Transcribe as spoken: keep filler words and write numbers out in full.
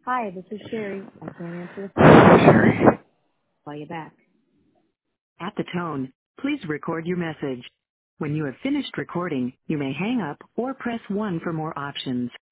Hi, this is Sherry. I can't answer the phone right now. Sherry. Call you back. At the tone, please record your message. When you have finished recording, you may hang up or press one for more options.